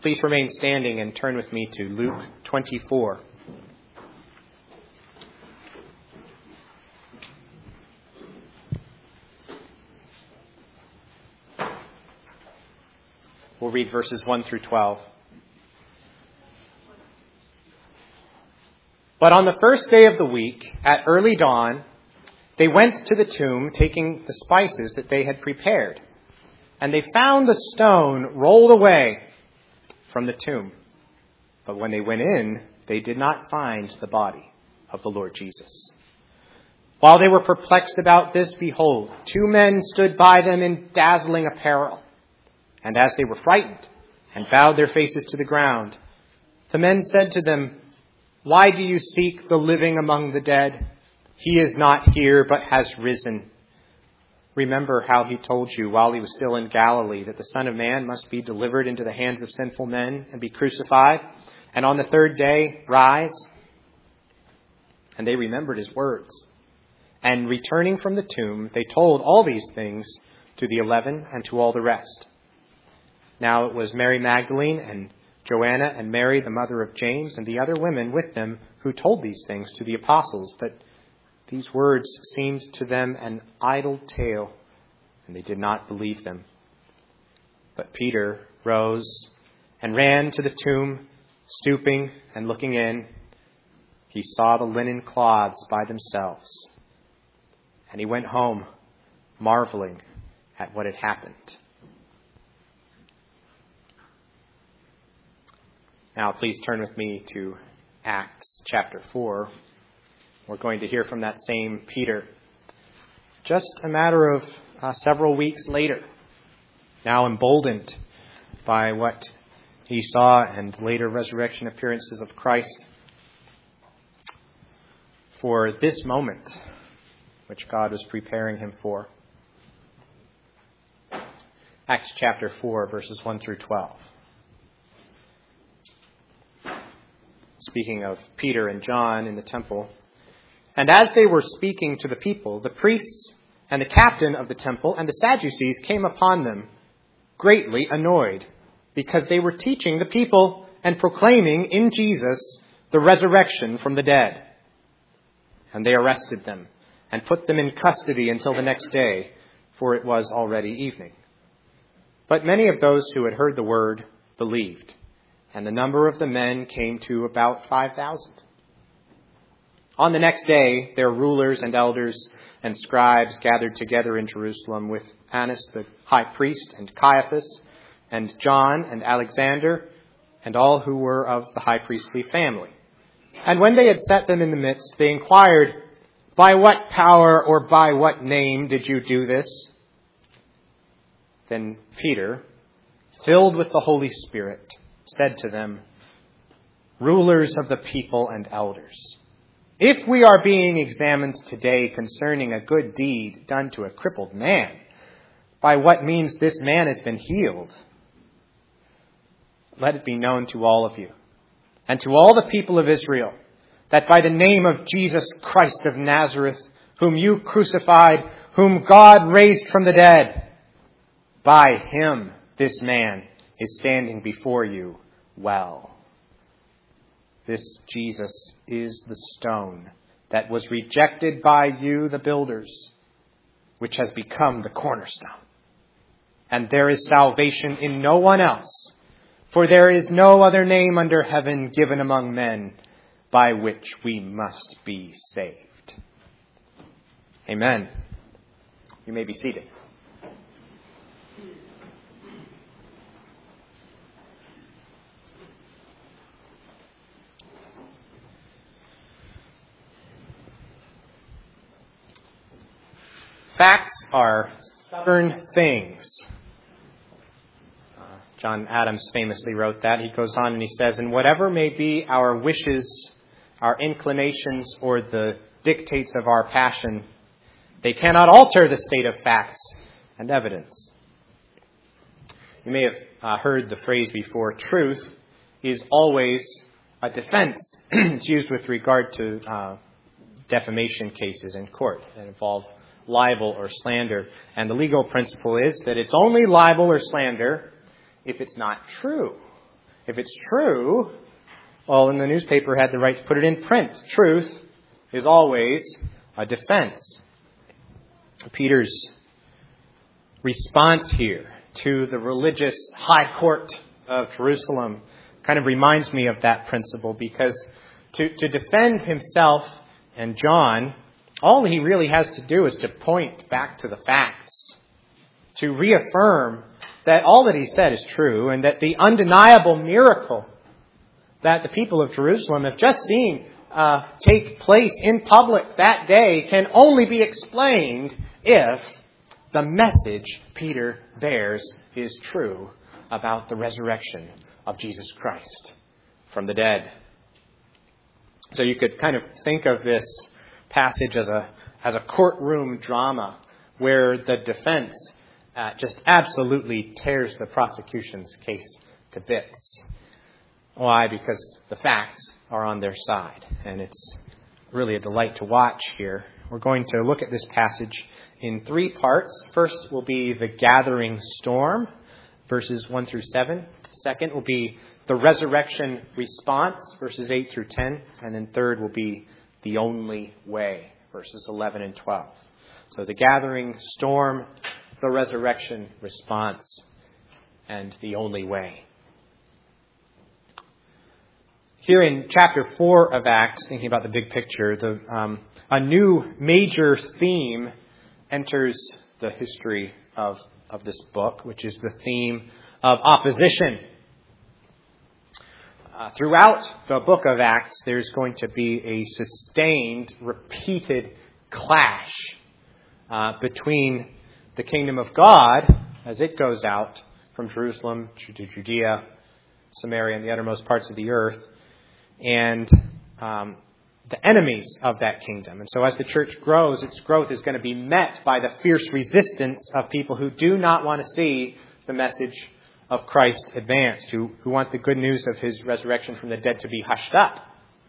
please remain standing and turn with me to Luke 24. We'll read verses 1 through 12. But on the first day of the week, at early dawn, they went to the tomb, taking the spices that they had prepared. And they found the stone rolled away from the tomb. But when they went in, they did not find the body of the Lord Jesus. While they were perplexed about this, behold, 2 men stood by them in dazzling apparel. And as they were frightened and bowed their faces to the ground, the men said to them, "Why do you seek the living among the dead? He is not here, but has risen. Remember how he told you while he was still in Galilee that the Son of Man must be delivered into the hands of sinful men and be crucified, and on the 3rd day rise." And they remembered his words. And returning from the tomb, they told all these things to the 11 and to all the rest. Now it was Mary Magdalene and Joanna and Mary, the mother of James, and the other women with them who told these things to the apostles. But these words seemed to them an idle tale, and they did not believe them. But Peter rose and ran to the tomb, stooping and looking in. He saw the linen cloths by themselves, and he went home, marveling at what had happened. Now, please turn with me to Acts chapter 4. We're going to hear from that same Peter just a matter of several weeks later, now emboldened by what he saw and later resurrection appearances of Christ, for this moment which God was preparing him for. Acts chapter 4, verses 1 through 12. Speaking of Peter and John in the temple. And as they were speaking to the people, the priests and the captain of the temple and the Sadducees came upon them, greatly annoyed, because they were teaching the people and proclaiming in Jesus the resurrection from the dead. And they arrested them and put them in custody until the next day, for it was already evening. But many of those who had heard the word believed, and the number of the men came to about 5,000. On the next day, their rulers and elders and scribes gathered together in Jerusalem with Annas the high priest and Caiaphas and John and Alexander and all who were of the high priestly family. And when they had set them in the midst, they inquired, "By what power or by what name did you do this?" Then Peter, filled with the Holy Spirit, said to them, "Rulers of the people and elders, if we are being examined today concerning a good deed done to a crippled man, by what means this man has been healed, let it be known to all of you and to all the people of Israel that by the name of Jesus Christ of Nazareth, whom you crucified, whom God raised from the dead, by him this man is standing before you well. This Jesus is the stone that was rejected by you, the builders, which has become the cornerstone. And there is salvation in no one else, for there is no other name under heaven given among men by which we must be saved." Amen. You may be seated. Facts are stubborn things. John Adams famously wrote that. He goes on and he says, "And whatever may be our wishes, our inclinations, or the dictates of our passion, they cannot alter the state of facts and evidence." You may have heard the phrase before, truth is always a defense. It's used with regard to defamation cases in court that involve libel or slander. And the legal principle is that it's only libel or slander if it's not true. If it's true, well, then the newspaper had the right to put it in print. Truth is always a defense. Peter's response here to the religious high court of Jerusalem kind of reminds me of that principle, because to defend himself and John, all he really has to do is to point back to the facts, to reaffirm that all that he said is true, and that the undeniable miracle that the people of Jerusalem have just seen take place in public that day can only be explained if the message Peter bears is true about the resurrection of Jesus Christ from the dead. So you could kind of think of this passage as a courtroom drama where the defense just absolutely tears the prosecution's case to bits. Why? Because the facts are on their side, and it's really a delight to watch here. We're going to look at this passage in 3 parts. First will be the gathering storm, verses 1 through 7. Second will be the resurrection response, verses 8 through 10. And then third will be the only way, verses 11 and 12. So the gathering storm, the resurrection response, and the only way. Here in chapter 4 of Acts, thinking about the big picture, a new major theme enters the history of this book, which is the theme of opposition. Throughout the book of Acts, there's going to be a sustained, repeated clash between the kingdom of God as it goes out from Jerusalem to Judea, Samaria, and the uttermost parts of the earth, and the enemies of that kingdom. And so as the church grows, its growth is going to be met by the fierce resistance of people who do not want to see the message of Christ advanced, who want the good news of his resurrection from the dead to be hushed up.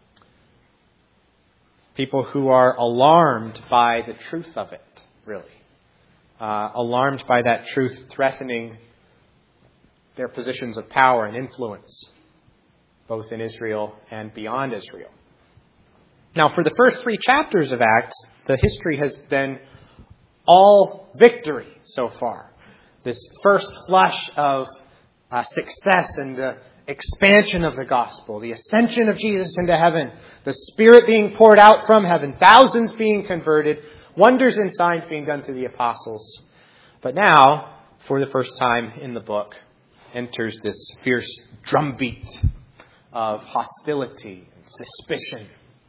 People who are alarmed by the truth of it, really. Alarmed by that truth threatening their positions of power and influence, both in Israel and beyond Israel. Now, for the first 3 chapters of Acts, the history has been all victory so far. This first flush of success and the expansion of the gospel, the ascension of Jesus into heaven, the Spirit being poured out from heaven, thousands being converted, wonders and signs being done through the apostles. But now, for the first time in the book, enters this fierce drumbeat of hostility and suspicion.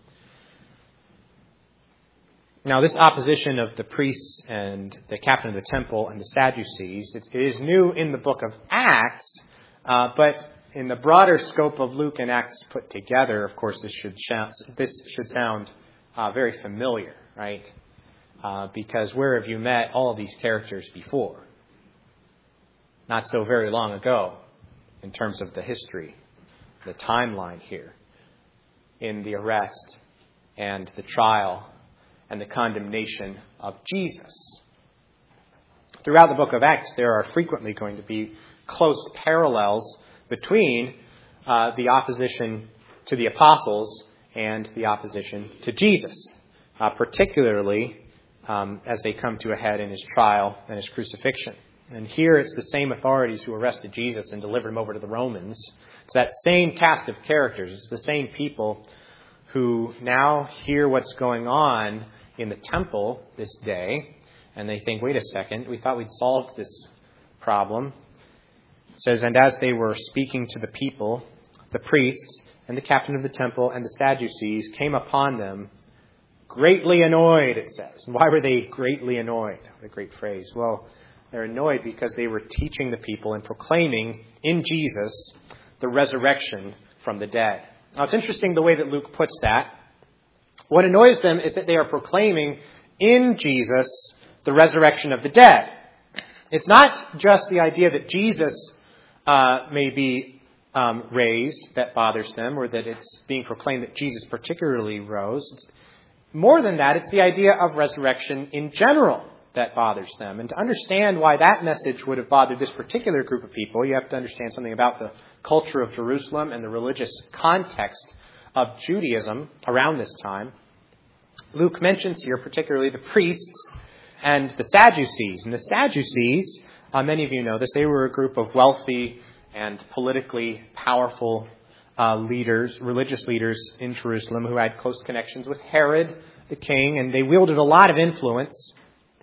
Now, this opposition of the priests and the captain of the temple and the Sadducees, it is new in the book of Acts, but in the broader scope of Luke and Acts put together, of course, this should sound very familiar, right? Because where have you met all of these characters before? Not so very long ago, in terms of the history, the timeline here, in the arrest and the trial and the condemnation of Jesus. Throughout the book of Acts, there are frequently going to be close parallels between the opposition to the apostles and the opposition to Jesus, particularly as they come to a head in his trial and his crucifixion. And here it's the same authorities who arrested Jesus and delivered him over to the Romans. It's that same cast of characters. It's the same people who now hear what's going on in the temple this day, and they think, wait a second, we thought we'd solved this problem. It says, and as they were speaking to the people, the priests and the captain of the temple and the Sadducees came upon them, greatly annoyed, it says. And why were they greatly annoyed? What a great phrase. Well, they're annoyed because they were teaching the people and proclaiming in Jesus the resurrection from the dead. Now, it's interesting the way that Luke puts that. What annoys them is that they are proclaiming in Jesus the resurrection of the dead. It's not just the idea that Jesus may be raised that bothers them, or that it's being proclaimed that Jesus particularly rose. More than that, it's the idea of resurrection in general. that bothers them. And to understand why that message would have bothered this particular group of people, you have to understand something about the culture of Jerusalem and the religious context of Judaism around this time. Luke mentions here particularly the priests and the Sadducees. And the Sadducees, many of you know this, they were a group of wealthy and politically powerful leaders, religious leaders in Jerusalem who had close connections with Herod the king, and they wielded a lot of influence.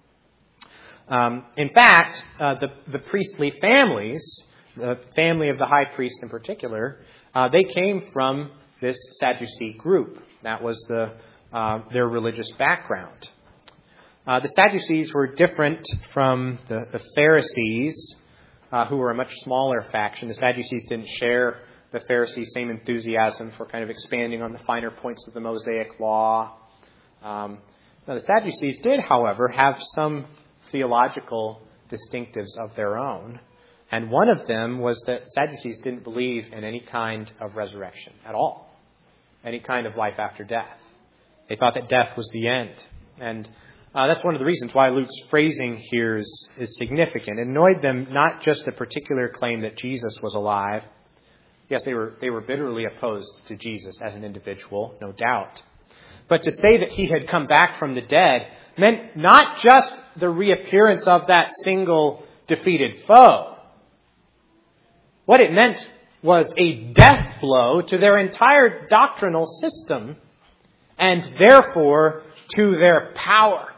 In fact, the priestly families, the family of the high priest in particular, they came from this Sadducee group. That was their religious background. The Sadducees were different from the Pharisees, who were a much smaller faction. The Sadducees didn't share the Pharisees' same enthusiasm for kind of expanding on the finer points of the Mosaic law. Now, the Sadducees did, however, have some theological distinctives of their own. And one of them was that Sadducees didn't believe in any kind of resurrection at all, any kind of life after death. They thought that death was the end. And that's one of the reasons why Luke's phrasing here is significant. It annoyed them not just the particular claim that Jesus was alive. Yes, they were bitterly opposed to Jesus as an individual, no doubt. But to say that he had come back from the dead meant not just the reappearance of that single defeated foe. What it meant was a death blow to their entire doctrinal system and therefore to their power.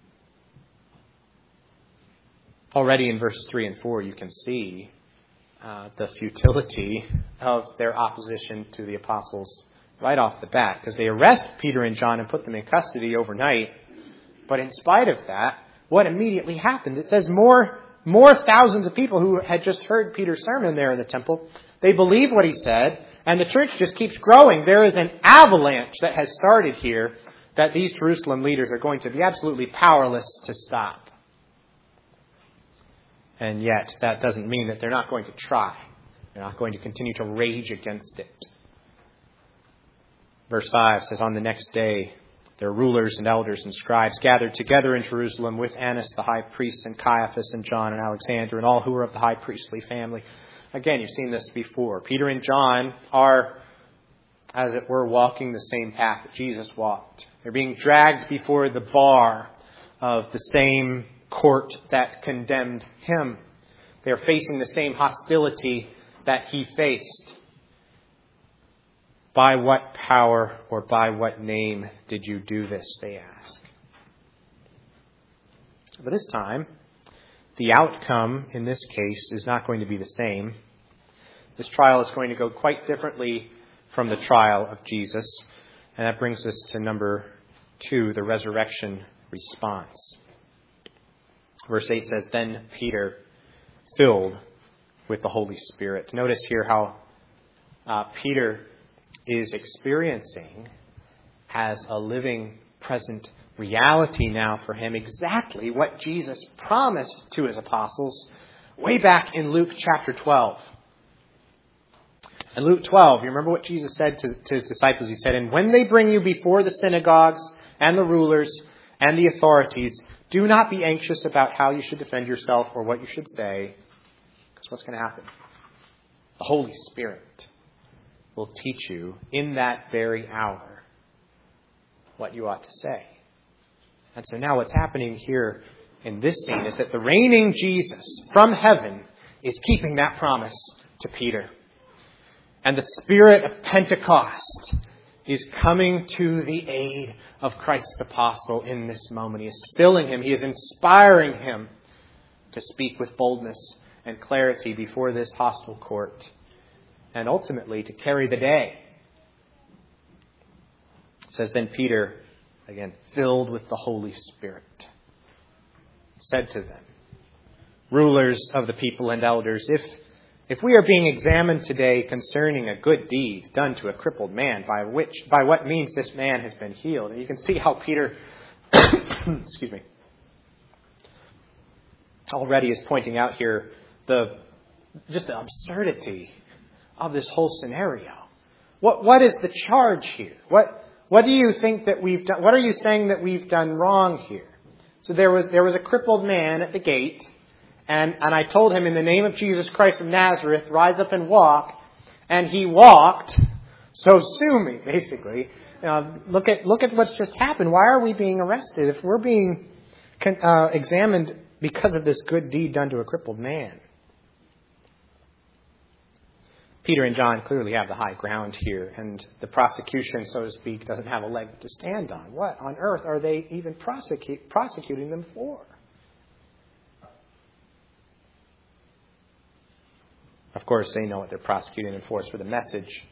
Already in verses 3 and 4, you can see the futility of their opposition to the apostles right off the bat, because they arrest Peter and John and put them in custody overnight. But in spite of that, what immediately happens? It says more thousands of people who had just heard Peter's sermon there in the temple, they believe what he said, and the church just keeps growing. There is an avalanche that has started here that these Jerusalem leaders are going to be absolutely powerless to stop. And yet, that doesn't mean that they're not going to try. They're not going to continue to rage against it. Verse 5 says, on the next day, their rulers and elders and scribes gathered together in Jerusalem with Annas the high priest and Caiaphas and John and Alexander and all who were of the high priestly family. Again, you've seen this before. Peter and John are, as it were, walking the same path that Jesus walked. They're being dragged before the bar of the same court that condemned him. They're facing the same hostility that he faced. By what power or by what name did you do this, they ask. But this time, the outcome in this case is not going to be the same. This trial is going to go quite differently from the trial of Jesus. And that brings us to number 2, the resurrection response. Verse 8 says, then Peter, filled with the Holy Spirit. Notice here how Peter is experiencing as a living, present reality now for him exactly what Jesus promised to his apostles way back in Luke chapter 12. In Luke 12, you remember what Jesus said to his disciples? He said, and when they bring you before the synagogues and the rulers and the authorities, do not be anxious about how you should defend yourself or what you should say, because what's going to happen? The Holy Spirit will teach you in that very hour what you ought to say. And so now what's happening here in this scene is that the reigning Jesus from heaven is keeping that promise to Peter. And the Spirit of Pentecost is coming to the aid of Christ's apostle in this moment. He is filling him. He is inspiring him to speak with boldness and clarity before this hostile court. And ultimately to carry the day. It says, then Peter, again, filled with the Holy Spirit, said to them, rulers of the people and elders, if we are being examined today concerning a good deed done to a crippled man, by what means this man has been healed. And you can see how Peter, excuse me, already is pointing out here just the absurdity of this whole scenario. What is the charge here? What do you think that we've done? What are you saying that we've done wrong here? So there was a crippled man at the gate, and I told him, in the name of Jesus Christ of Nazareth, rise up and walk. And he walked, so sue me, basically. Look at what's just happened. Why are we being arrested if we're being examined because of this good deed done to a crippled man? Peter and John clearly have the high ground here, and the prosecution, so to speak, doesn't have a leg to stand on. What on earth are they even prosecuting them for? Of course, they know what they're prosecuting them for. It's for the message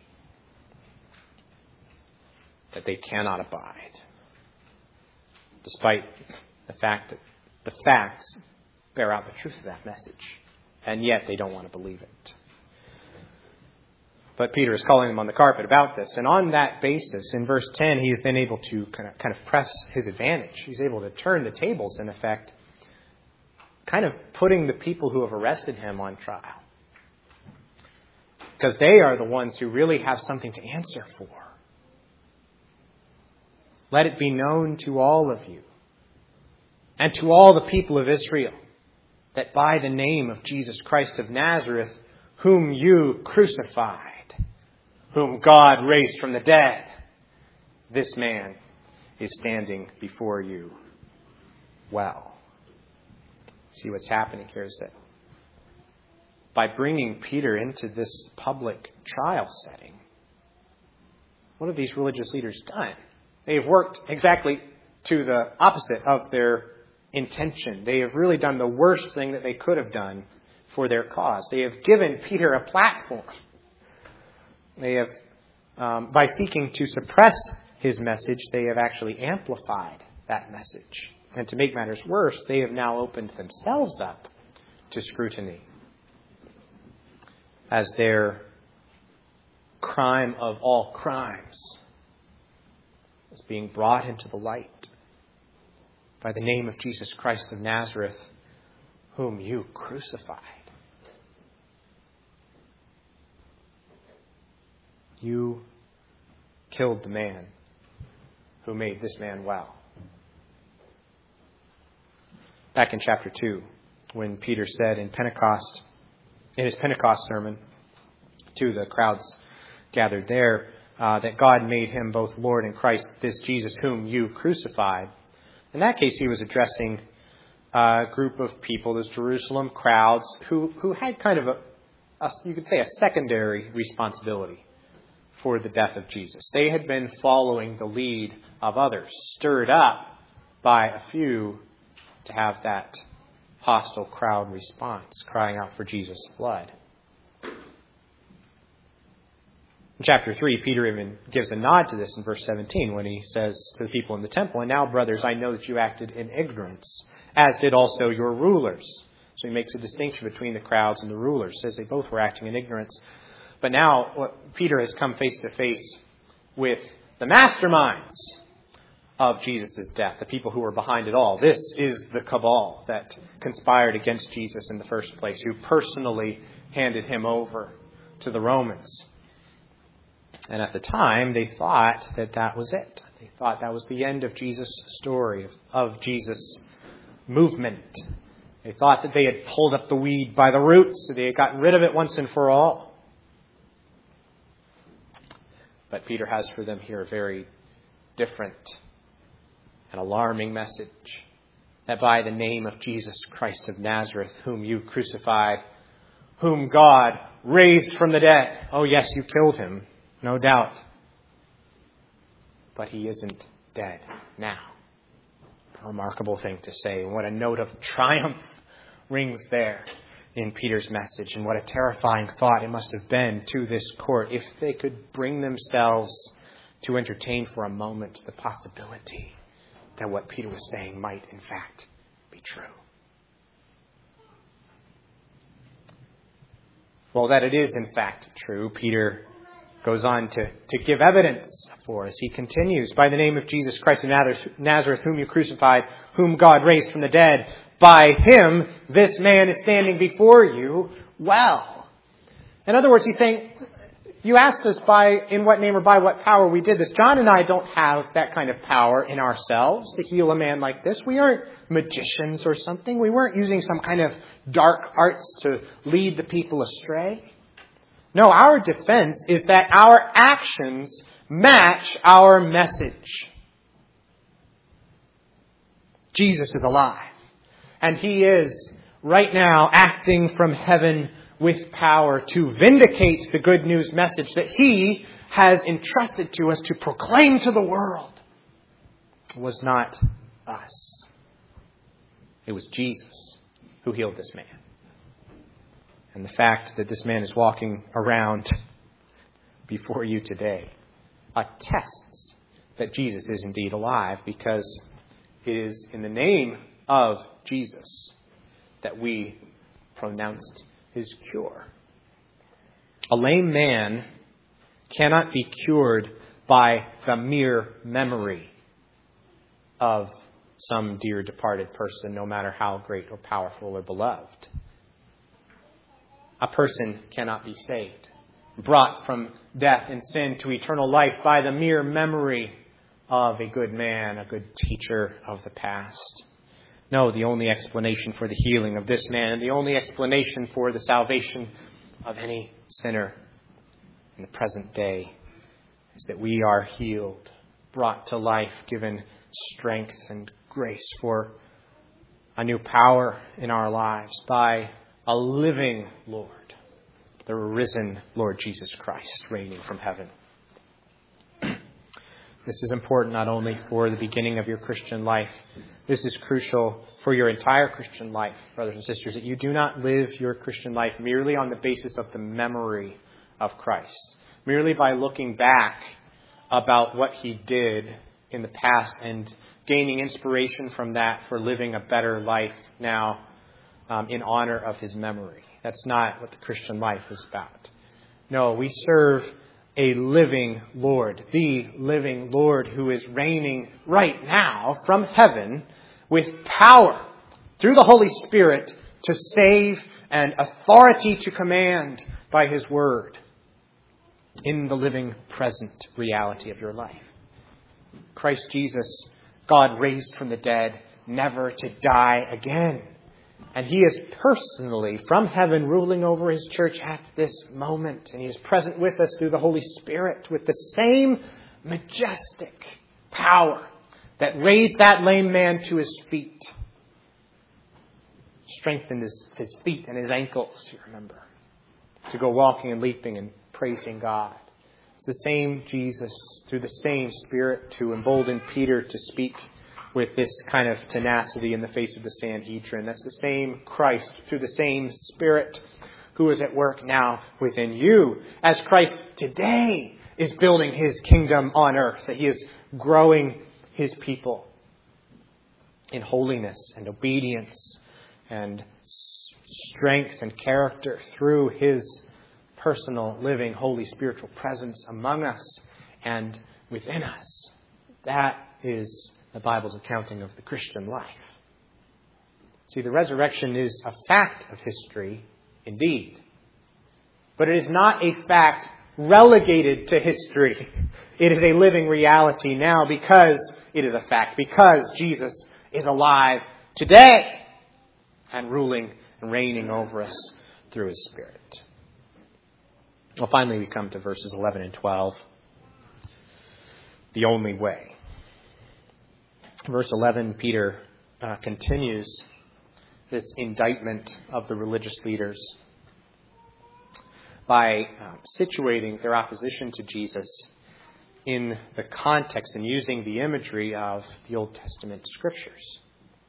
that they cannot abide, despite the fact that the facts bear out the truth of that message, and yet they don't want to believe it. But Peter is calling them on the carpet about this, and on that basis, in verse 10, he is then able to kind of press his advantage. He's able to turn the tables, in effect, kind of putting the people who have arrested him on trial, because they are the ones who really have something to answer for. Let it be known to all of you and to all the people of Israel that by the name of Jesus Christ of Nazareth, whom you crucified, whom God raised from the dead, this man is standing before you well. See, what's happening here is that by bringing Peter into this public trial setting, what have these religious leaders done? They've worked exactly to the opposite of their intention. They have really done the worst thing that they could have done for their cause. They have given Peter a platform. They have, by seeking to suppress his message, they have actually amplified that message. And to make matters worse, they have now opened themselves up to scrutiny as their crime of all crimes is being brought into the light by the name of Jesus Christ of Nazareth, whom you crucified. You killed the man who made this man well. Back in chapter 2, when Peter said in his Pentecost sermon to the crowds gathered there, that God made him both Lord and Christ, this Jesus whom you crucified. In that case, he was addressing a group of people, those Jerusalem crowds, who had kind of you could say, a secondary responsibility for the death of Jesus. They had been following the lead of others, stirred up by a few to have that hostile crowd response, crying out for Jesus' blood. In chapter 3, Peter even gives a nod to this in verse 17 when he says to the people in the temple, "And now, brothers, I know that you acted in ignorance, as did also your rulers." So he makes a distinction between the crowds and the rulers, says they both were acting in ignorance. But now Peter has come face to face with the masterminds of Jesus' death, the people who were behind it all. This is the cabal that conspired against Jesus in the first place, who personally handed him over to the Romans. And at the time, they thought that was it. They thought that was the end of Jesus' story, of Jesus' movement. They thought that they had pulled up the weed by the roots, so they had gotten rid of it once and for all. But Peter has for them here a very different and alarming message, that by the name of Jesus Christ of Nazareth, whom you crucified, whom God raised from the dead. Oh yes, you killed him. No doubt. But he isn't dead now. A remarkable thing to say. What a note of triumph rings there in Peter's message. And what a terrifying thought it must have been to this court if they could bring themselves to entertain for a moment the possibility that what Peter was saying might in fact be true. Well, that it is in fact true, Peter goes on to give evidence for us. He continues, by the name of Jesus Christ of Nazareth, whom you crucified, whom God raised from the dead, by him this man is standing before you well. In other words, he's saying, you asked us in what name or by what power we did this. John and I don't have that kind of power in ourselves to heal a man like this. We aren't magicians or something. We weren't using some kind of dark arts to lead the people astray. No, our defense is that our actions match our message. Jesus is alive. And He is right now acting from heaven with power to vindicate the good news message that He has entrusted to us to proclaim to the world. It was not us. It was Jesus who healed this man. And the fact that this man is walking around before you today attests that Jesus is indeed alive, because it is in the name of Jesus that we pronounced His cure. A lame man cannot be cured by the mere memory of some dear departed person, no matter how great or powerful or beloved. A person cannot be saved, brought from death and sin to eternal life by the mere memory of a good man, a good teacher of the past. No, the only explanation for the healing of this man, and the only explanation for the salvation of any sinner in the present day, is that we are healed, brought to life, given strength and grace for a new power in our lives by a living Lord, the risen Lord Jesus Christ, reigning from heaven. This is important not only for the beginning of your Christian life. This is crucial for your entire Christian life, brothers and sisters, that you do not live your Christian life merely on the basis of the memory of Christ, merely by looking back about what He did in the past and gaining inspiration from that for living a better life now in honor of His memory. That's not what the Christian life is about. No, we serve a living Lord, the living Lord who is reigning right now from heaven with power through the Holy Spirit to save and authority to command by His word in the living present reality of your life. Christ Jesus, God raised from the dead, never to die again. And He is personally from heaven ruling over His church at this moment. And He is present with us through the Holy Spirit with the same majestic power that raised that lame man to his feet. Strengthened his feet and his ankles, you remember, to go walking and leaping and praising God. It's the same Jesus through the same Spirit to embolden Peter to speak with this kind of tenacity in the face of the Sanhedrin. That's the same Christ through the same Spirit who is at work now within you, as Christ today is building His kingdom on earth, that He is growing His people in holiness and obedience and strength and character through His personal, living, holy, spiritual presence among us and within us. That is the Bible's accounting of the Christian life. See, the resurrection is a fact of history, indeed. But it is not a fact relegated to history. It is a living reality now because it is a fact, because Jesus is alive today and ruling and reigning over us through His Spirit. Well, finally we come to verses 11 and 12. The only way. Verse 11, Peter continues this indictment of the religious leaders by situating their opposition to Jesus in the context and using the imagery of the Old Testament Scriptures.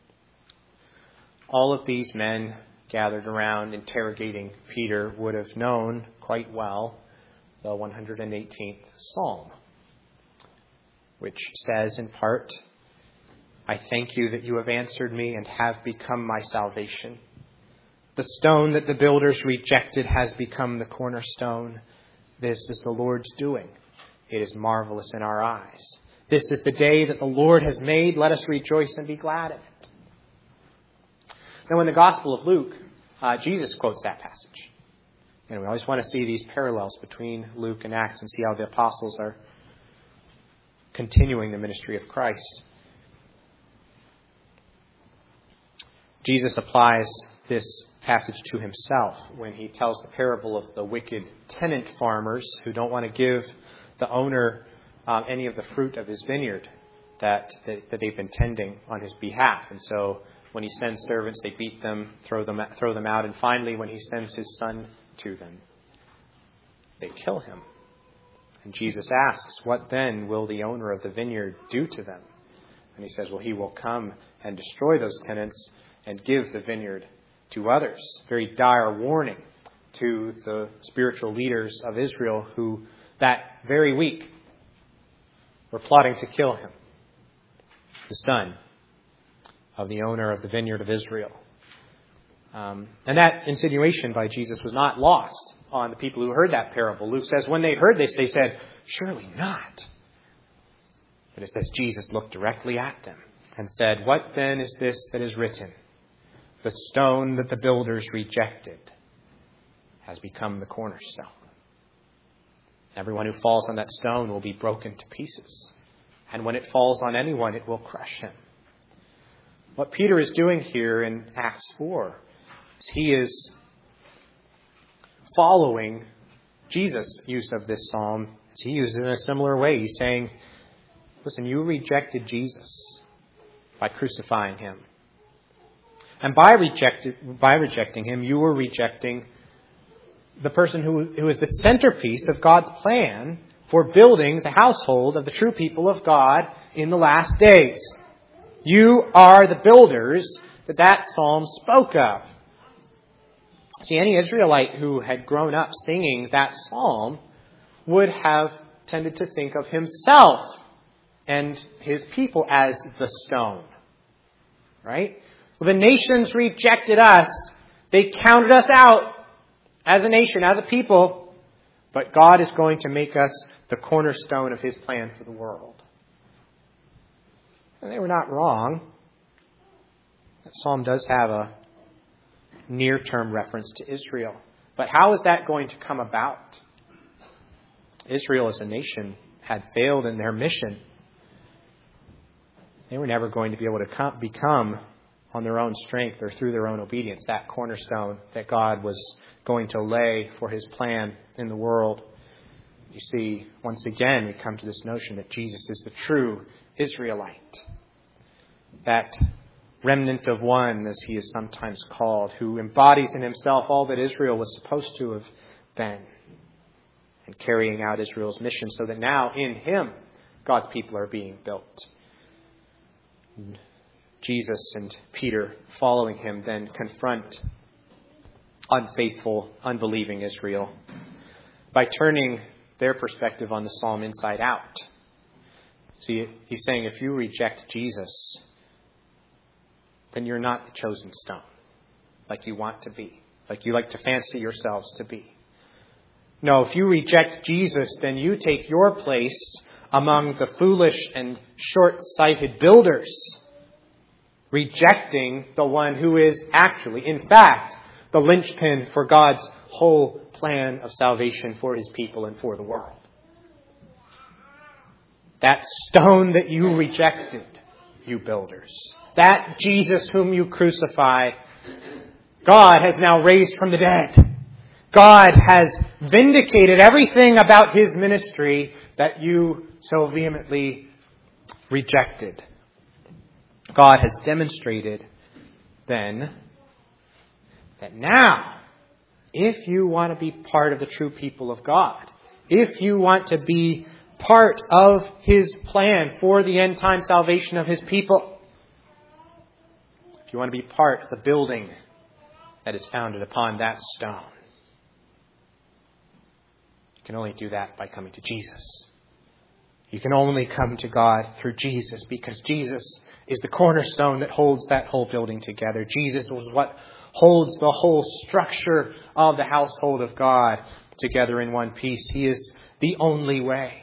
All of these men gathered around interrogating Peter would have known quite well the 118th Psalm, which says in part, I thank you that you have answered me and have become my salvation. The stone that the builders rejected has become the cornerstone. This is the Lord's doing. It is marvelous in our eyes. This is the day that the Lord has made. Let us rejoice and be glad in it. Now, in the Gospel of Luke, Jesus quotes that passage. And we always want to see these parallels between Luke and Acts and see how the apostles are continuing the ministry of Christ. Jesus applies this passage to himself when he tells the parable of the wicked tenant farmers who don't want to give the owner any of the fruit of his vineyard that they've been tending on his behalf. And so when he sends servants, they beat them, throw them out, and finally when he sends his son to them, they kill him. And Jesus asks, what then will the owner of the vineyard do to them? And he says, well, he will come and destroy those tenants and give the vineyard to others. Very dire warning to the spiritual leaders of Israel who that very week were plotting to kill him, the son of the owner of the vineyard of Israel. And that insinuation by Jesus was not lost on the people who heard that parable. Luke says when they heard this, they said, surely not. But it says Jesus looked directly at them and said, what then is this that is written? The stone that the builders rejected has become the cornerstone. Everyone who falls on that stone will be broken to pieces. And when it falls on anyone, it will crush him. What Peter is doing here in Acts 4 is he is following Jesus' use of this psalm. He uses it in a similar way. He's saying, listen, you rejected Jesus by crucifying him. And by rejecting him, you were rejecting the person who is the centerpiece of God's plan for building the household of the true people of God in the last days. You are the builders that psalm spoke of. See, any Israelite who had grown up singing that psalm would have tended to think of himself and his people as the stone. Right? Well, the nations rejected us. They counted us out as a nation, as a people. But God is going to make us the cornerstone of his plan for the world. And they were not wrong. That psalm does have a near-term reference to Israel. But how is that going to come about? Israel as a nation had failed in their mission. They were never going to be able to become, on their own strength or through their own obedience, that cornerstone that God was going to lay for his plan in the world. You see, once again, we come to this notion that Jesus is the true Israelite. That remnant of one, as he is sometimes called, who embodies in himself all that Israel was supposed to have been, and carrying out Israel's mission so that now in him God's people are being built. And Jesus and Peter, following him, then confront unfaithful, unbelieving Israel by turning their perspective on the psalm inside out. See, he's saying if you reject Jesus, then you're not the chosen stone like you want to be, like you like to fancy yourselves to be. No, if you reject Jesus, then you take your place among the foolish and short-sighted builders, rejecting the one who is actually, in fact, the linchpin for God's whole plan of salvation for his people and for the world. That stone that you rejected, you builders, that Jesus whom you crucified, God has now raised from the dead. God has vindicated everything about his ministry that you so vehemently rejected. God has demonstrated then that now, if you want to be part of the true people of God, if you want to be part of his plan for the end time salvation of his people, if you want to be part of the building that is founded upon that stone, you can only do that by coming to Jesus. You can only come to God through Jesus, because Jesus is the cornerstone that holds that whole building together. Jesus was what holds the whole structure of the household of God together in one piece. He is the only way.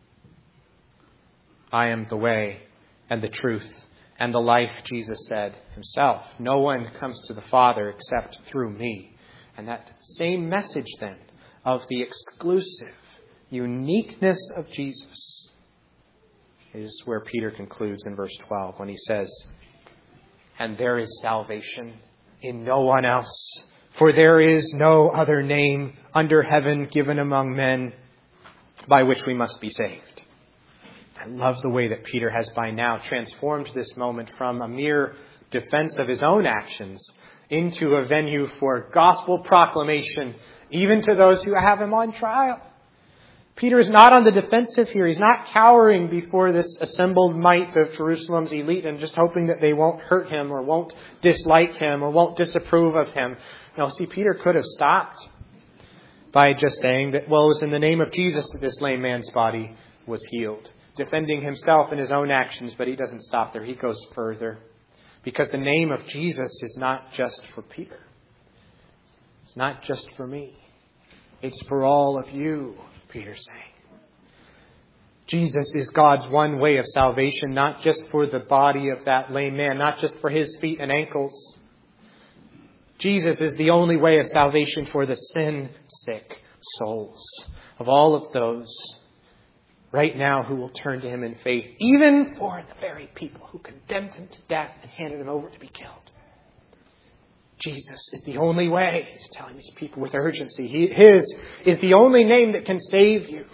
I am the way and the truth and the life, Jesus said himself. No one comes to the Father except through me. And that same message then of the exclusive uniqueness of Jesus is where Peter concludes in verse 12 when he says, "And there is salvation in no one else, for there is no other name under heaven given among men by which we must be saved." I love the way that Peter has by now transformed this moment from a mere defense of his own actions into a venue for gospel proclamation, even to those who have him on trial. Peter is not on the defensive here. He's not cowering before this assembled might of Jerusalem's elite and just hoping that they won't hurt him or won't dislike him or won't disapprove of him. No, see, Peter could have stopped by just saying that, well, it was in the name of Jesus that this lame man's body was healed, defending himself and his own actions, but he doesn't stop there. He goes further, because the name of Jesus is not just for Peter. It's not just for me. It's for all of you, Peter's saying. Jesus is God's one way of salvation, not just for the body of that lame man, not just for his feet and ankles. Jesus is the only way of salvation for the sin-sick souls of all of those right now who will turn to him in faith, even for the very people who condemned him to death and handed him over to be killed. Jesus is the only way, he's telling these people with urgency. His is the only name that can save you.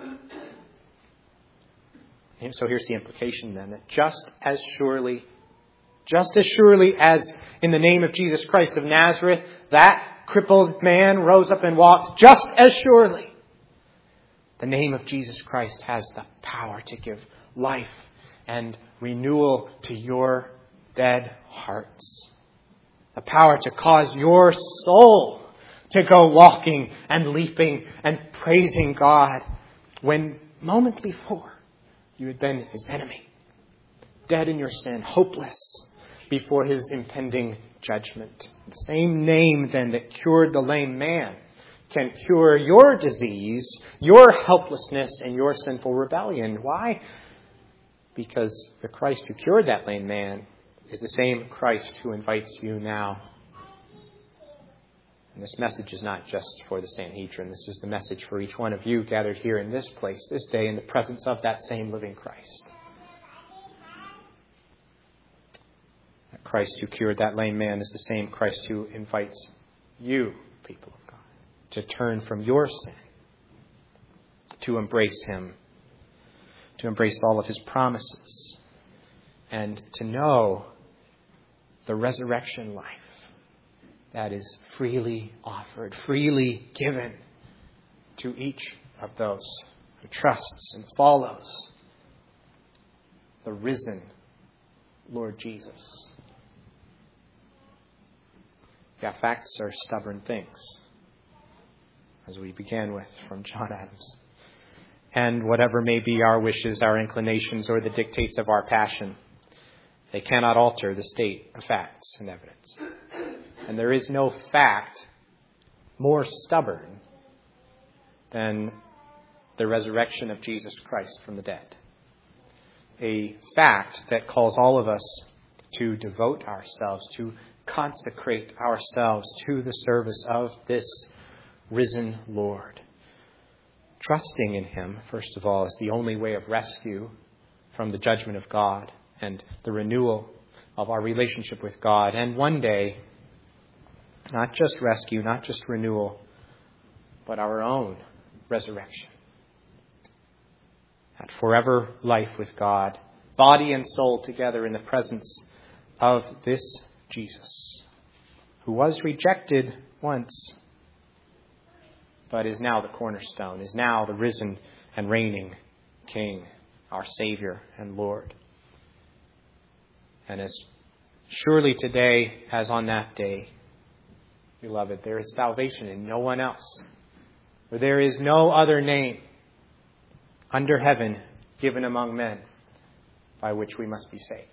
And so here's the implication then, that just as surely as in the name of Jesus Christ of Nazareth, that crippled man rose up and walked, just as surely the name of Jesus Christ has the power to give life and renewal to your dead hearts. The power to cause your soul to go walking and leaping and praising God when moments before you had been his enemy, dead in your sin, hopeless before his impending judgment. The same name then that cured the lame man can cure your disease, your helplessness, and your sinful rebellion. Why? Because the Christ who cured that lame man is the same Christ who invites you now. And this message is not just for the Sanhedrin. This is the message for each one of you gathered here in this place, this day, in the presence of that same living Christ. That Christ who cured that lame man is the same Christ who invites you, people of God, to turn from your sin, to embrace him, to embrace all of his promises, and to know the resurrection life that is freely offered, freely given to each of those who trusts and follows the risen Lord Jesus. Yeah, facts are stubborn things, as we began with from John Adams. And whatever may be our wishes, our inclinations, or the dictates of our passion, they cannot alter the state of facts and evidence. And there is no fact more stubborn than the resurrection of Jesus Christ from the dead. A fact that calls all of us to devote ourselves, to consecrate ourselves to the service of this risen Lord. Trusting in him, first of all, is the only way of rescue from the judgment of God and the renewal of our relationship with God. And one day, not just rescue, not just renewal, but our own resurrection. That forever life with God, body and soul together in the presence of this Jesus, who was rejected once, but is now the cornerstone, is now the risen and reigning King, our Savior and Lord. And as surely today as on that day, beloved, there is salvation in no one else. For there is no other name under heaven given among men by which we must be saved.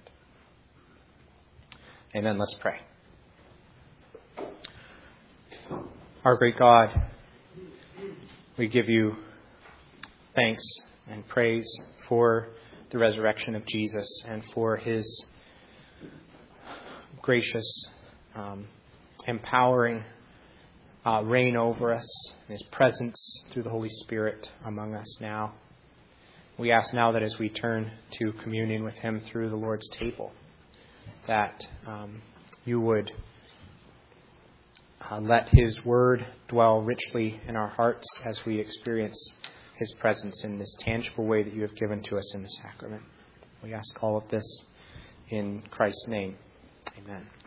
Amen. Let's pray. Our great God, we give you thanks and praise for the resurrection of Jesus and for his gracious, empowering reign over us, and His presence through the Holy Spirit among us now. We ask now that as we turn to communion with Him through the Lord's table, that you would let His word dwell richly in our hearts as we experience His presence in this tangible way that you have given to us in the sacrament. We ask all of this in Christ's name. Amen.